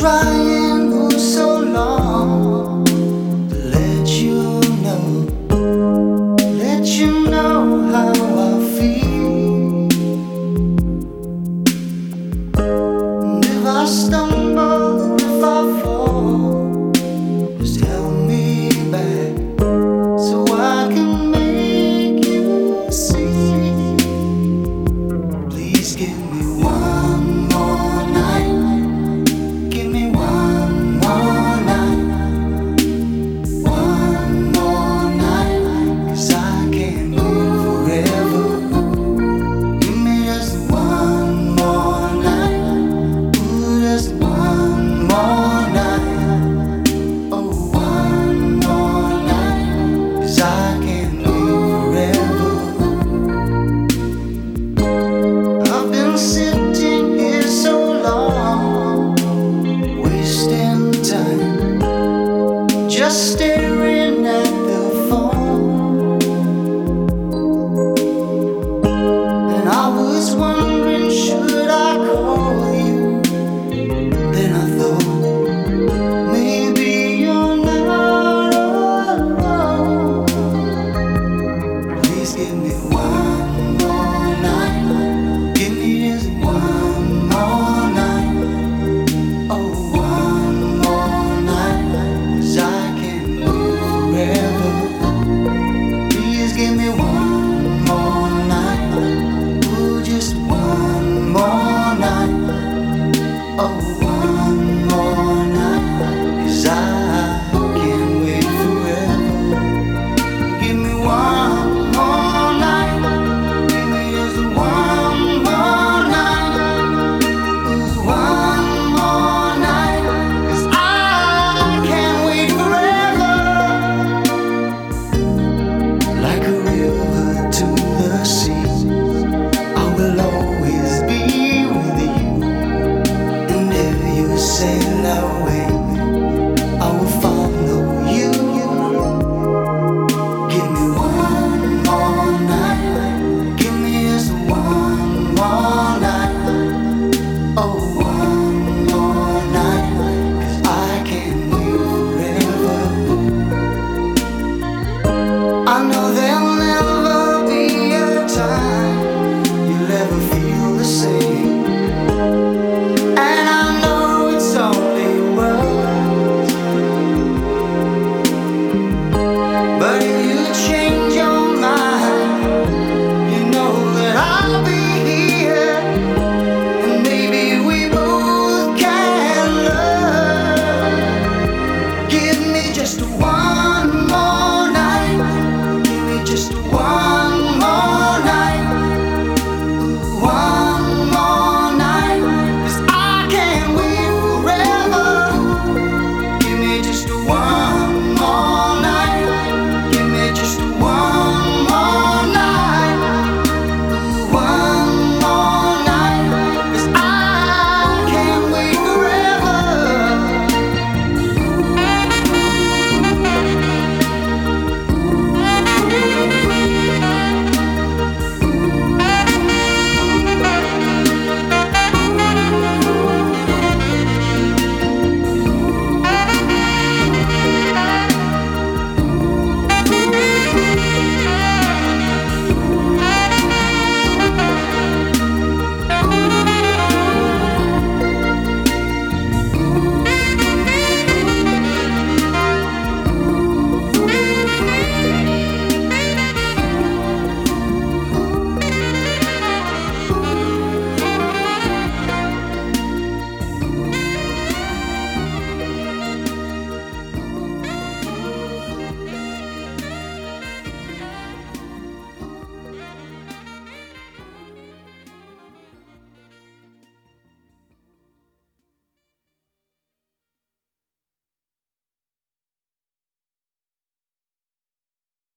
trying for so long to let you know how I feel. And if I stumble, if I fall, just help me back so I can make you see. Please give me one more night. Give me one more night. One more night, 'cause I can't live forever. Give me just one more night. Ooh, just one more night. Oh, one more night, 'cause I can't live forever. I've been sitting here so long, wasting time, just staring at the phone. And I was wondering, should I call you? Then I thought, maybe you're not alone. Please give me one more night. Give me just one more night. Oh, one more night, 'cause I can't live forever. Please give me one more night. Ooh, just one more night. Oh, one more night, 'cause I can't wait forever. Give me one more night. Give me just one more night. Ooh, one more night, 'cause I can't wait forever. Like a river to the sea, I will always be with you. And if you sail away,